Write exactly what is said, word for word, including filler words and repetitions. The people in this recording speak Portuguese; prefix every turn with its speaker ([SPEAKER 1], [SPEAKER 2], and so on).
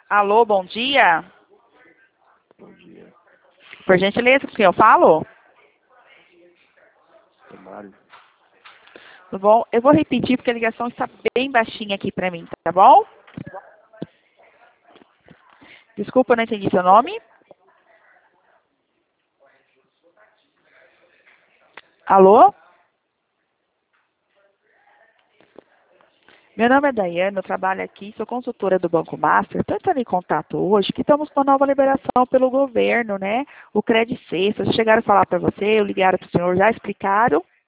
[SPEAKER 1] Alô, bom dia.
[SPEAKER 2] Bom dia.
[SPEAKER 1] Por gentileza, com quem eu falo?
[SPEAKER 2] É Mário.
[SPEAKER 1] Tudo bom? Eu vou repetir porque a ligação está bem baixinha aqui para mim, tá bom? Desculpa, eu não entendi seu nome. Alô? Meu nome é Daiane, eu trabalho aqui, sou consultora do Banco Master. Estou entrando em contato hoje que estamos com uma nova liberação pelo governo, né? O Credit C. Vocês chegaram a falar para você, eu ligaram para o senhor, já explicaram?